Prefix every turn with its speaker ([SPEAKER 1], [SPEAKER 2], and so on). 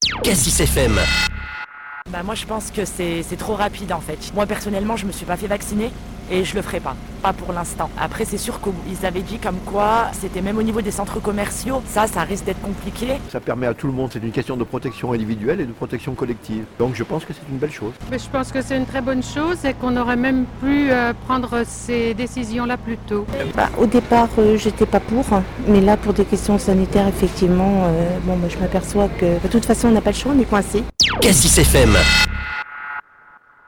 [SPEAKER 1] Cassis FM.
[SPEAKER 2] Moi je pense que c'est trop rapide en fait. Moi personnellement je me suis pas fait vacciner et je le ferai pas pour l'instant. Après c'est sûr qu'ils avaient dit comme quoi c'était même au niveau des centres commerciaux, ça risque d'être compliqué.
[SPEAKER 3] Ça permet à tout le monde, c'est une question de protection individuelle et de protection collective. Donc je pense que c'est une belle chose.
[SPEAKER 4] Mais je pense que c'est une très bonne chose et qu'on aurait même pu prendre ces décisions-là plus tôt.
[SPEAKER 5] Au départ, j'étais pas pour, mais là, pour des questions sanitaires, effectivement, je m'aperçois que de toute façon, on n'a pas le choix, on est coincé.
[SPEAKER 1] Cassis FM.